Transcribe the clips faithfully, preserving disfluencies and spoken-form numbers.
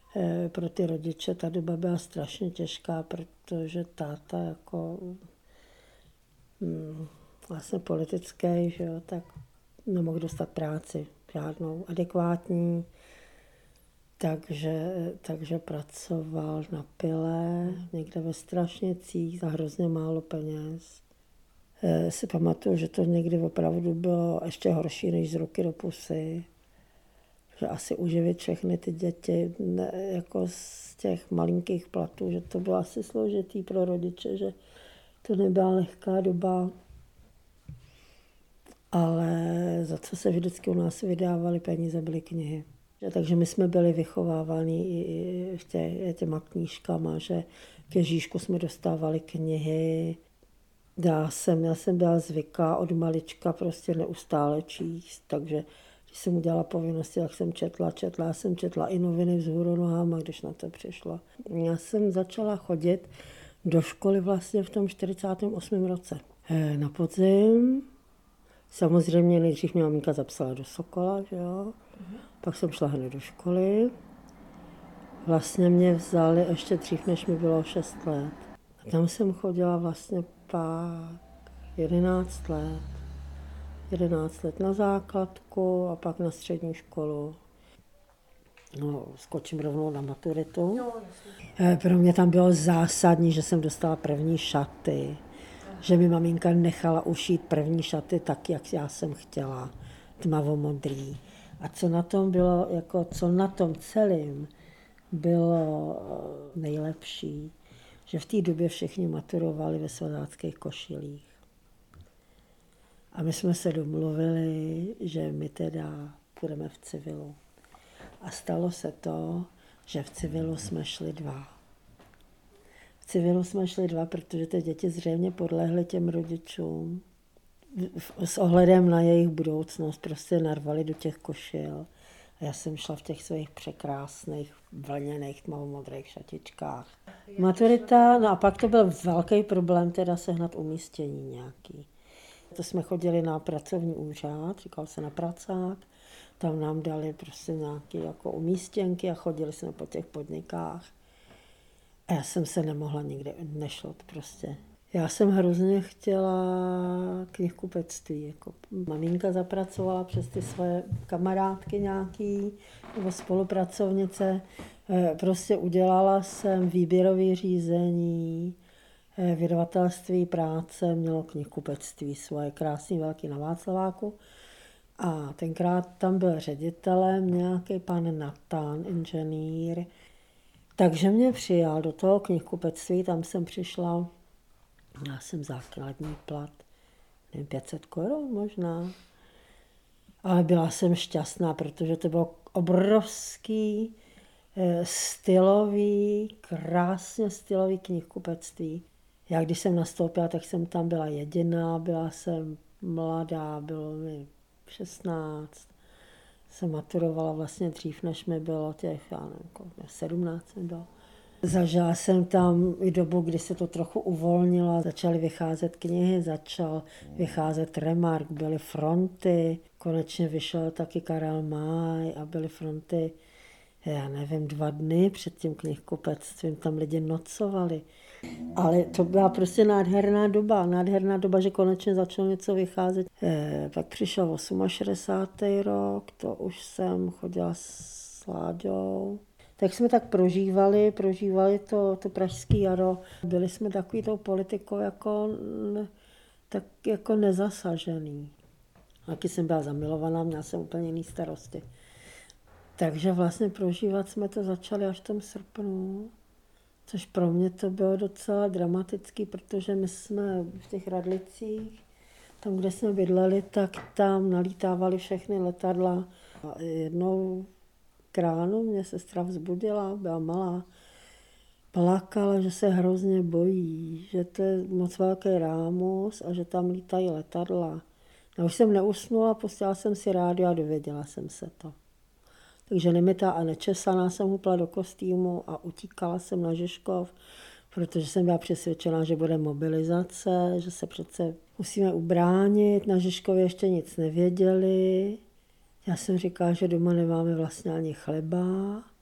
Pro ty rodiče ta doba byla strašně těžká, protože táta jako hm, vlastně politický, že jo, tak nemohl dostat práci žádnou adekvátní, takže, takže pracoval na pile někde ve Strašnicích za hrozně málo peněz. E, si pamatuju, že to někdy opravdu bylo ještě horší než z ruky do pusy. Že asi uživit všechny ty děti ne, jako z těch malinkých platů, že to bylo asi složitý pro rodiče, že to nebyla lehká doba. Ale za co se vždycky u nás vydávaly peníze, byly knihy. Takže my jsme byli vychováváni i tě, těma knížkama, že k Ježíšku jsme dostávali knihy. Já jsem, já jsem byla zvyklá od malička prostě neustále číst, takže když jsem udělala povinnosti, tak jsem četla, četla, já jsem četla i noviny vzhůru nohama, když na to přišlo. Já jsem začala chodit do školy vlastně v tom čtyřicátém osmém roce. Na podzim. Samozřejmě nejdřív mě maminka zapsala do Sokola, že jo? Mm-hmm. Pak jsem šla hned do školy. Vlastně mě vzali ještě dřív, než mi bylo šest let. A tam jsem chodila vlastně pak jedenáct let. jedenáct let na základku a pak na střední školu. No, skočím rovnou na maturitu. No, Pro mě tam bylo zásadní, že jsem dostala první šaty. Že mi maminka nechala ušít první šaty tak, jak já jsem chtěla, tmavomodrý. A co na tom bylo, jako co na tom celém bylo nejlepší, že v té době všichni maturovali ve svazáckých košilích. A my jsme se domluvili, že my teda půjdeme v civilu. A stalo se to, že v civilu jsme šli dva. V civilu jsme šli dva, protože ty děti zřejmě podlehly těm rodičům. S ohledem na jejich budoucnost prostě narvali do těch košil. A já jsem šla v těch svých překrásných vlněných tmavomodrých šatičkách. Maturita, no a pak to byl velký problém teda sehnat umístění nějaký. To jsme chodili na pracovní úřad, říkal se na pracák. Tam nám dali prostě nějaké jako umístěnky a chodili jsme po těch podnikách. A já jsem se nemohla nikdy, nešlo to prostě. Já jsem hrozně chtěla knihkupectví. Jako maminka zapracovala přes ty svoje kamarádky nějaký, nebo spolupracovnice. Prostě udělala jsem výběrové řízení, vydavatelství práce, mělo knihkupectví svoje krásný velký na Václaváku. A tenkrát tam byl ředitelem nějaký pan Natan, inženýr. Takže mě přijal do toho knihkupectví, tam jsem přišla, já jsem základní plat, nevím, pět set korun možná. Ale byla jsem šťastná, protože to bylo obrovský, stylový, krásně stylový knihkupectví. Já když jsem nastoupila, tak jsem tam byla jediná, byla jsem mladá, bylo mi šestnáct. Jsem maturovala vlastně dřív, než mi bylo těch, já nevím, sedmnáct jsem byla. Zažila jsem tam i dobu, kdy se to trochu uvolnilo, začaly vycházet knihy, začal vycházet Remark, byly fronty, konečně vyšel taky Karel Máj a byly fronty, já nevím, dva dny před tím knihkupectvím, tam lidi nocovali. Ale to byla prostě nádherná doba, nádherná doba, že konečně začalo něco vycházet. E, pak přišel šedesátý osmý rok, to už jsem chodila s Láďou. Tak jsme tak prožívali, prožívali to, to pražský jaro. Byli jsme takový tou politikou jako, tak jako nezasažený. Taky jsem byla zamilovaná, měla jsem úplně jiný starosti. Takže vlastně prožívat jsme to začali až v tom srpnu. Což pro mě to bylo docela dramatický, protože my jsme v těch Radlicích, tam, kde jsme bydleli, tak tam nalítávaly všechny letadla. A jednou k ránu mě sestra vzbudila, byla malá, plakala, že se hrozně bojí, že to je moc velký rámus a že tam lítají letadla. Já už jsem neusnula, pustila jsem si rádio a dověděla jsem se to. Takže nemytá a nečesaná jsem hupla do kostýmu a utíkala jsem na Žižkov, protože jsem byla přesvědčená, že bude mobilizace, že se přece musíme ubránit. Na Žižkově ještě nic nevěděli. Já jsem říkala, že doma nemáme vlastně ani chleba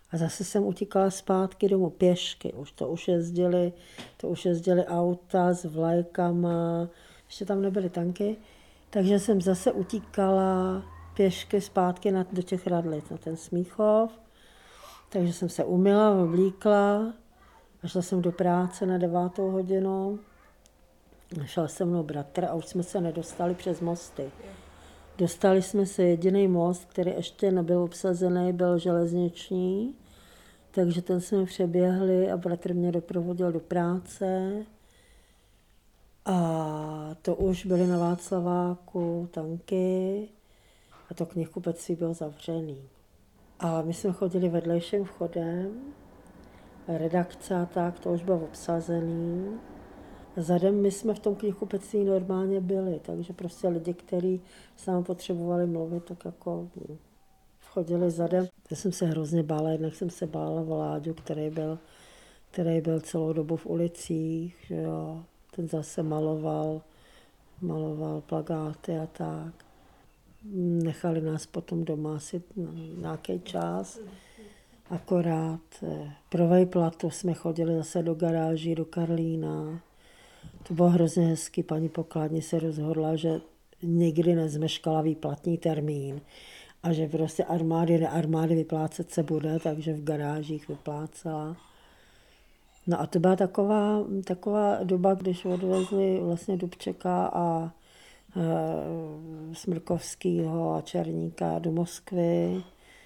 A zase jsem utíkala zpátky domů pěšky. Už to už jezdili, to už jezdili auta s vlajkama, ještě tam nebyly tanky. Takže jsem zase utíkala pěšky zpátky na, do těch Radlic, na ten Smíchov. Takže jsem se umyla, oblíkla a šla jsem do práce na devátou hodinu. Šel se mnou bratr a už jsme se nedostali přes mosty. Dostali jsme se jediný most, který ještě nebyl obsazený, byl železniční, takže ten jsme přeběhli a bratr mě doprovodil do práce. A to už byly na Václaváku tanky a to knihkupectví bylo zavřený. A my jsme chodili vedlejším vchodem, redakce a tak, to už bylo obsazený. Zadem my jsme v tom knihkupectví normálně byli, takže prostě lidi, kteří s námi potřebovali mluvit, tak jako chodili zadem. Já jsem se hrozně bála, jednak jsem se bála Vláďu, který byl, který byl celou dobu v ulicích, že jo. Ten zase maloval, maloval plakáty a tak. Nechali nás potom doma asi nějaký čas. Akorát pro vejplatu jsme chodili zase do garáží, do Karlína. To bylo hrozně hezky. Paní pokladní se rozhodla, že nikdy nezmeškala výplatní termín a že prostě armády, nearmády vyplácet se bude, takže v garážích vyplácela. No a to byla taková, taková doba, když odvezli vlastně Dubčeka a e, Smrkovskýho a Černíka do Moskvy.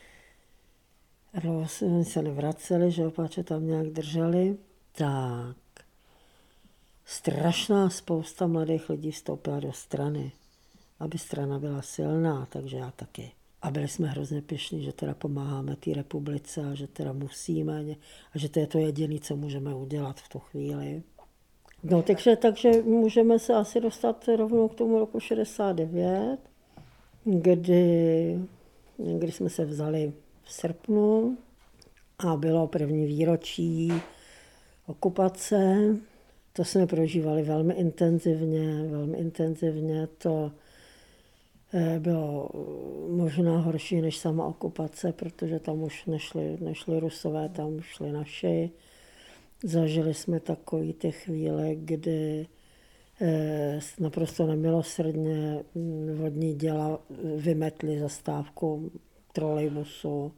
A se nevraceli, že opače tam nějak drželi. Tak. Strašná spousta mladých lidí vstoupila do strany, aby strana byla silná, takže já taky. A byli jsme hrozně pyšní, že teda pomáháme té republice a že teda musíme a že to je to jediné, co můžeme udělat v tu chvíli. No takže, takže můžeme se asi dostat rovnou k tomu roku šedesát devět, kdy, kdy jsme se vzali v srpnu a bylo první výročí okupace. To jsme prožívali velmi intenzivně, velmi intenzivně. To bylo možná horší než sama okupace, protože tam už nešli, nešli Rusové, tam šli naši. Zažili jsme takový ty chvíle, kdy naprosto nemilosrdně vodní děla vymetli zastávku trolejbusu.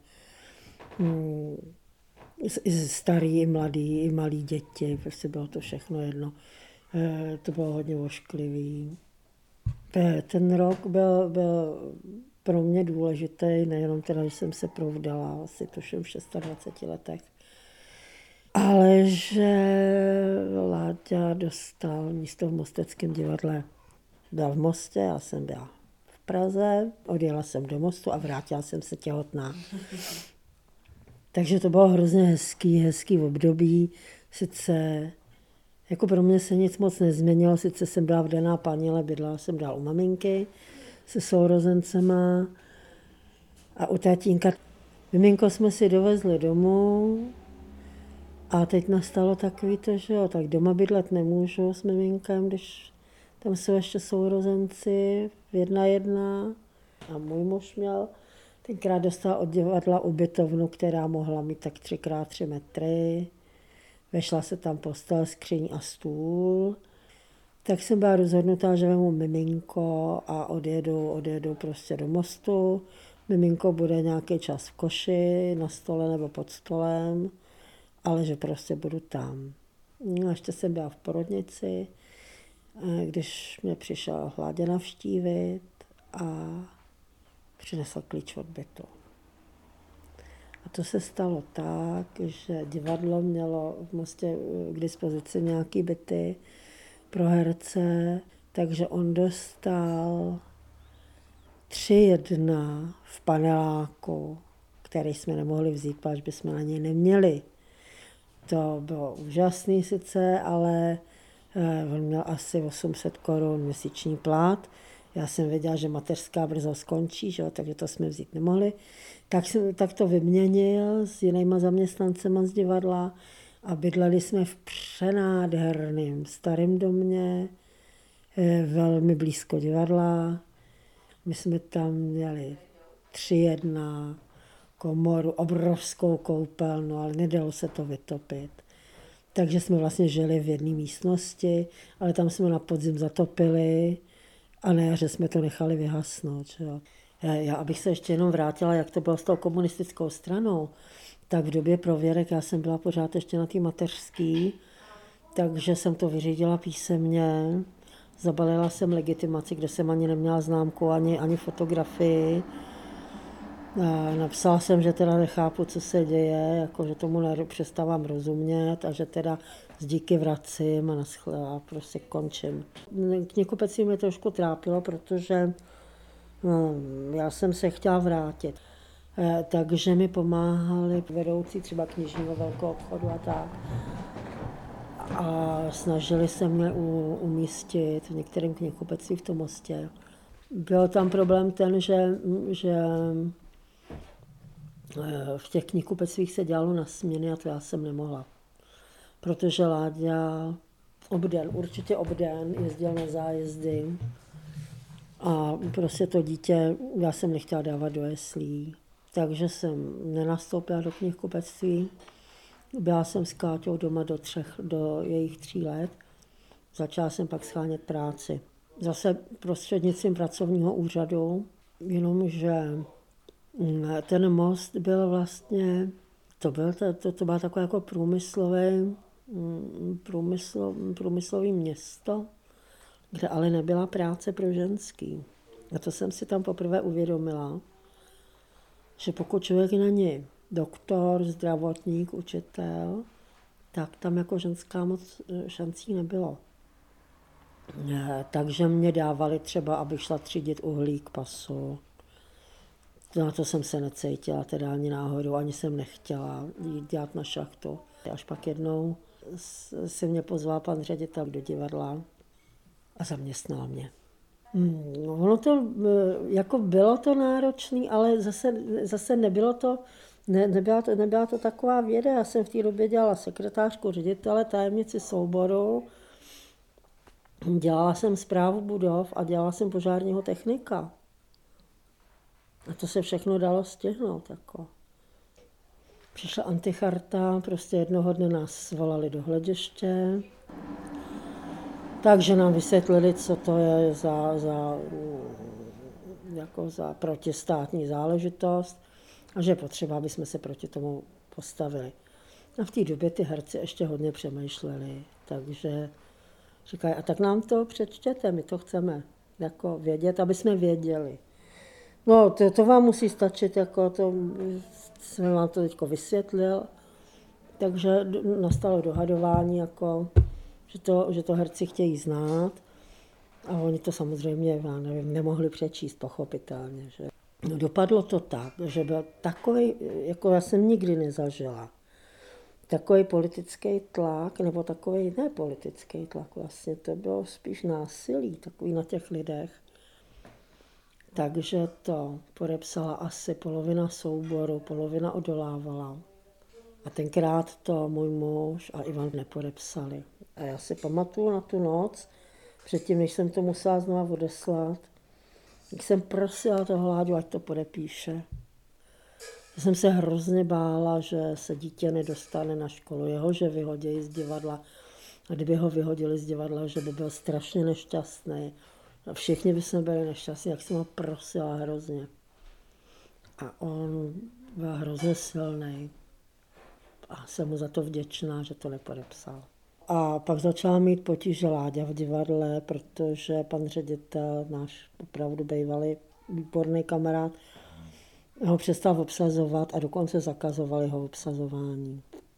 I starý, i mladý, i malí děti, prostě bylo to všechno jedno. To bylo hodně ošklivý. Ten rok byl, byl pro mě důležitý, nejenom teda, že jsem se provdala, asi tuším v dvaceti šesti letech, ale že Láďa dostal místo v Mosteckém divadle. Byl v Mostě, já jsem byla v Praze, odjela jsem do Mostu a vrátila jsem se těhotná. Takže to bylo hrozně hezký, hezký období. Sice jako pro mě se nic moc nezměnilo, sice jsem byla vdaná paní, ale bydlela jsem dál u maminky se sourozencema a u tatínka. Miminko jsme si dovezli domů a teď nastalo takový to, že jo, tak doma bydlet nemůžu s miminkem, když tam jsou ještě sourozenci jedna jedna a můj muž měl. Tenkrát dostala od divadla ubytovnu, která mohla mít tak tři krát tři metry. Vešla se tam postel, skříň a stůl. Tak jsem byla rozhodnutá, že vemu miminko a odjedu, odjedu prostě do Mostu. Miminko bude nějaký čas v koši, na stole nebo pod stolem, ale že prostě budu tam. No, ještě jsem byla v porodnici, když mě přišel Hládě navštívit a přinesl klíč od bytu. A to se stalo tak, že divadlo mělo v Mostě k dispozici nějaký byty pro herce, takže on dostal tři jedna v paneláku, který jsme nemohli vzít, protože bychom na něj neměli. To bylo úžasný sice, ale on měl asi osm set korun měsíční plat. Já jsem věděla, že mateřská brzo skončí, že? Takže to jsme vzít nemohli. Tak, jsem, tak to vyměnil s jinýma zaměstnancema z divadla a bydleli jsme v přenádherném starém domě, velmi blízko divadla. My jsme tam měli tři jedna, komoru, obrovskou koupelnu, ale nedalo se to vytopit. Takže jsme vlastně žili v jedné místnosti, ale tam jsme na podzim zatopili a na jaře jsme to nechali vyhasnout. Že jo. Já, abych se ještě jenom vrátila, jak to bylo s tou komunistickou stranou, tak v době prověrek já jsem byla pořád ještě na té mateřský, takže jsem to vyřídila písemně, zabalila jsem legitimaci, kde jsem ani neměla známku, ani, ani fotografii. A napsala jsem, že teda nechápu, co se děje, jako, že tomu přestávám rozumět a že teda z díky vracím a, naschle, a prostě končím. Knihkupectví mě trošku trápilo, protože no, já jsem se chtěla vrátit. E, takže mi pomáhali vedoucí třeba knižního velkého obchodu a tak. A snažili se mě u, umístit v některém knihkupectví v tom Mostě. Byl tam problém ten, že, že v těch knihkupectvích se dělalo na směny a to já jsem nemohla. Protože Láďa obden, určitě obden, jezdil na zájezdy a prostě to dítě já jsem nechtěla dávat do jeslí. Takže jsem nenastoupila do knihkupectví. Byla jsem s Káťou doma do, třech, do jejich tří let. Začala jsem pak schánět práci. Zase prostřednictvím pracovního úřadu, jenomže ten most byl vlastně, to, byl, to, to bylo takové jako průmyslové, průmyslo, průmyslové město, kde ale nebyla práce pro ženský. A to jsem si tam poprvé uvědomila, že pokud člověk není doktor, zdravotník, učitel, tak tam jako ženská moc šancí nebylo. Takže mě dávali třeba, abych šla třídit uhlík pasu. Na to jsem se necítila, teda ani náhodou, ani jsem nechtěla jít dělat na šachtu. Až pak jednou si mě pozval pan ředitel do divadla a zaměstnal mě. Hmm, ono to, jako bylo to náročné, ale zase, zase nebylo to, ne, nebyla to, nebyla to taková věda. Já jsem v té době dělala sekretářku ředitele, tajemnici souboru, dělala jsem správu budov a dělala jsem požárního technika. A to se všechno dalo stihnout. Jako. Přišla anticharta, prostě jednoho dne nás svolali do hlediště, takže nám vysvětlili, co to je za, za, jako za protistátní záležitost a že je potřeba, aby jsme se proti tomu postavili. A v té době ty herci ještě hodně přemýšleli, takže říkají, a tak nám to přečtěte, my to chceme jako vědět, aby jsme věděli. No, to, to vám musí stačit, jako to jsem vám to teď vysvětlil, takže nastalo dohadování, jako, že, to, že to herci chtějí znát a oni to samozřejmě, já nevím, nemohli přečíst pochopitelně. Že. No, dopadlo to tak, že byl takový, jako já jsem nikdy nezažila, takový politický tlak, nebo takový ne politický tlak vlastně, to bylo spíš násilí, takový na těch lidech. Takže to podepsala asi polovina souboru, polovina odolávala. A tenkrát to můj muž a Ivan nepodepsali. A já si pamatuju na tu noc, předtím, než jsem to musela znovu odeslat, tak jsem prosila toho Láďu, ať to podepíše. Já jsem se hrozně bála, že se dítě nedostane na školu, jeho, že vyhodí z divadla. A kdyby ho vyhodili z divadla, že by byl strašně nešťastný. A všichni by jsme byli nešťastní, jak jsem ho prosila hrozně. A on byl hrozně silný. A jsem mu za to vděčná, že to nepodepsal. A pak začala mít potíže Láďa v divadle, protože pan ředitel, náš opravdu bývalý výborný kamarád, ho přestal obsazovat a dokonce zakazovali ho obsazování.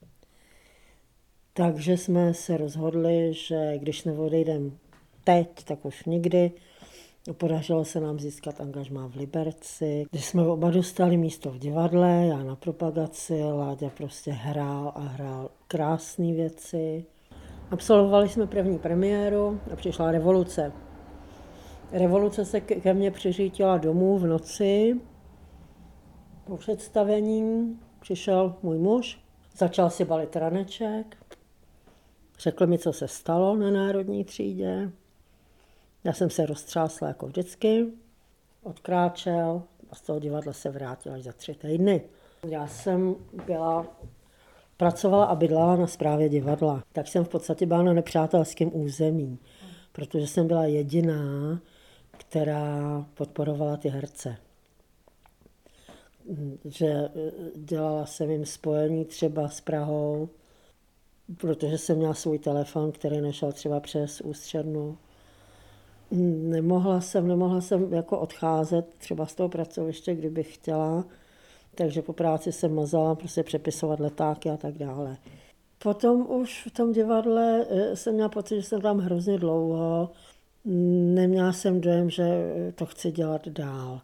Takže jsme se rozhodli, že když neodejdeme teď, tak už nikdy. Podařilo se nám získat angažmá v Liberci, když jsme oba dostali místo v divadle, já na propagaci, Láďa prostě hrál a hrál krásné věci. Absolvovali jsme první premiéru a přišla revoluce. Revoluce se ke mně přiřítila domů v noci. Po představení přišel můj muž, začal si balit raneček, řekl mi, co se stalo na Národní třídě. Já jsem se roztřásla jako vždycky, odkráčel a z toho divadla se vrátil až za tři týdny. Já jsem byla, pracovala a bydlela na správě divadla. Tak jsem v podstatě byla na nepřátelském území, protože jsem byla jediná, která podporovala ty herce. Že dělala jsem jim spojení třeba s Prahou, protože jsem měla svůj telefon, který nešel třeba přes ústřednu. Nemohla jsem, nemohla jsem jako odcházet třeba z toho pracoviště, kdybych chtěla, takže po práci jsem mazala prostě přepisovat letáky a tak dále. Potom už v tom divadle jsem měla pocit, že jsem tam hrozně dlouho. Neměla jsem dojem, že to chci dělat dál.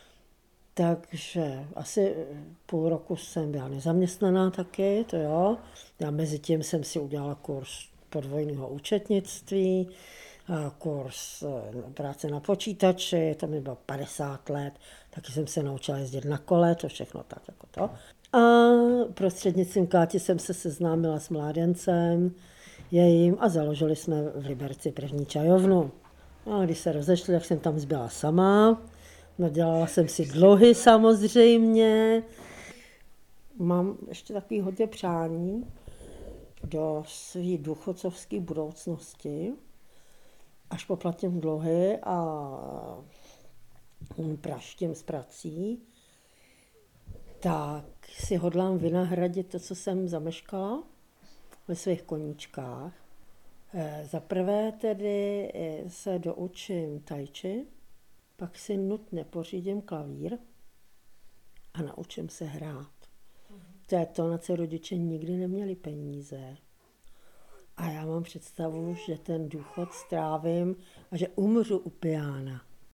Takže asi půl roku jsem byla nezaměstnaná taky, to jo. Já mezi tím jsem si udělala kurz podvojného účetnictví, kurz práce na počítači, to mi bylo padesát let, taky jsem se naučila jezdit na kole, to všechno tak jako to. A prostřednictvím Káti jsem se seznámila s mládencem jejím a založili jsme v Liberci první čajovnu. A když se rozešli, tak jsem tam zbyla sama. Nadělala jsem si dluhy samozřejmě. Mám ještě takový hodně přání do své důchodcovské budoucnosti, až poplatím dluhy a praštím s prací, tak si hodlám vynahradit to, co jsem zameškala ve svých koníčkách. Za prvé tedy se doučím tai chi, pak si nutně pořídím klavír a naučím se hrát. To je to, na co rodiče nikdy neměli peníze. A já mám představu, že ten důchod strávím a že umřu u piána.